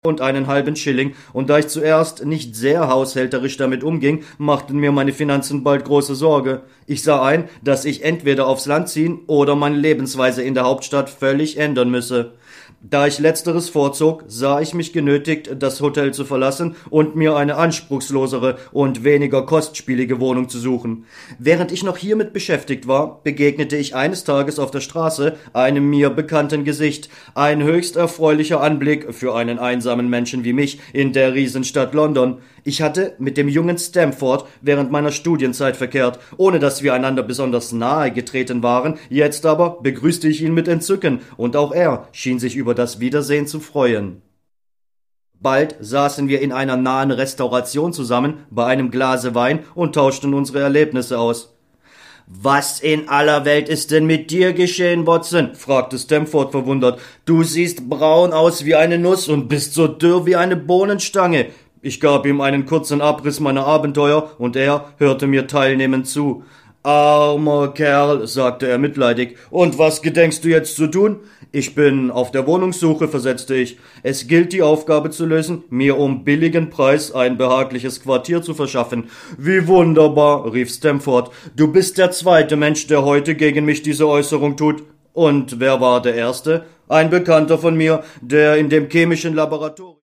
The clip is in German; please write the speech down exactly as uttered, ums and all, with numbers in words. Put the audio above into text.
und einen halben Schilling, und da ich zuerst nicht sehr haushälterisch damit umging, machten mir meine Finanzen bald große Sorge. Ich sah ein, dass ich entweder aufs Land ziehen oder meine Lebensweise in der Hauptstadt völlig ändern müsse. Da ich letzteres vorzog, sah ich mich genötigt, das Hotel zu verlassen und mir eine anspruchslosere und weniger kostspielige Wohnung zu suchen. Während ich noch hiermit beschäftigt war, begegnete ich eines Tages auf der Straße einem mir bekannten Gesicht, ein höchst erfreulicher Anblick für einen einsamen Menschen wie mich in der Riesenstadt London. Ich hatte mit dem jungen Stamford während meiner Studienzeit verkehrt, ohne dass wir einander besonders nahe getreten waren, jetzt aber begrüßte ich ihn mit Entzücken, und auch er schien sich über das Wiedersehen zu freuen. Bald saßen wir in einer nahen Restauration zusammen bei einem Glase Wein und tauschten unsere Erlebnisse aus. »Was in aller Welt ist denn mit dir geschehen, Watson?« fragte Stamford verwundert. »Du siehst braun aus wie eine Nuss und bist so dürr wie eine Bohnenstange.« Ich gab ihm einen kurzen Abriss meiner Abenteuer, und er hörte mir teilnehmend zu. »Armer Kerl«, sagte er mitleidig. »Und was gedenkst du jetzt zu tun?« »Ich bin auf der Wohnungssuche«, versetzte ich. »Es gilt, die Aufgabe zu lösen, mir um billigen Preis ein behagliches Quartier zu verschaffen.« »Wie wunderbar«, rief Stamford. »Du bist der zweite Mensch, der heute gegen mich diese Äußerung tut.« »Und wer war der Erste?« »Ein Bekannter von mir, der in dem chemischen Laboratorium